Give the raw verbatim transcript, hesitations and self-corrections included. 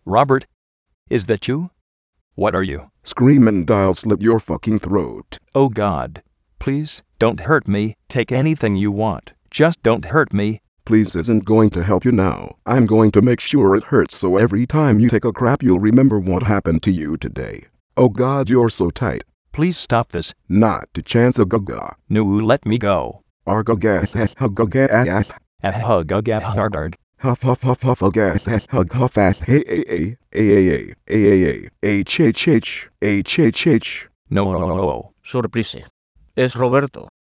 Robert? Is that you? What are you? Scream and I'll slit your fucking throat. Oh God. Please, don't hurt me. Take anything you want. Just don't hurt me. Please isn't going to help you now. I'm going to make sure it hurts so every time you take a crap you'll remember what happened to you today. Oh God, you're so tight. Please stop this. Not a chance of gaga. No, let me go. Argaga huggaga Ahugagahugard. huff huff huff huff hugga hug huff hey hey hey hey hey hey h h h h h h. No. Sorprese. Es Roberto.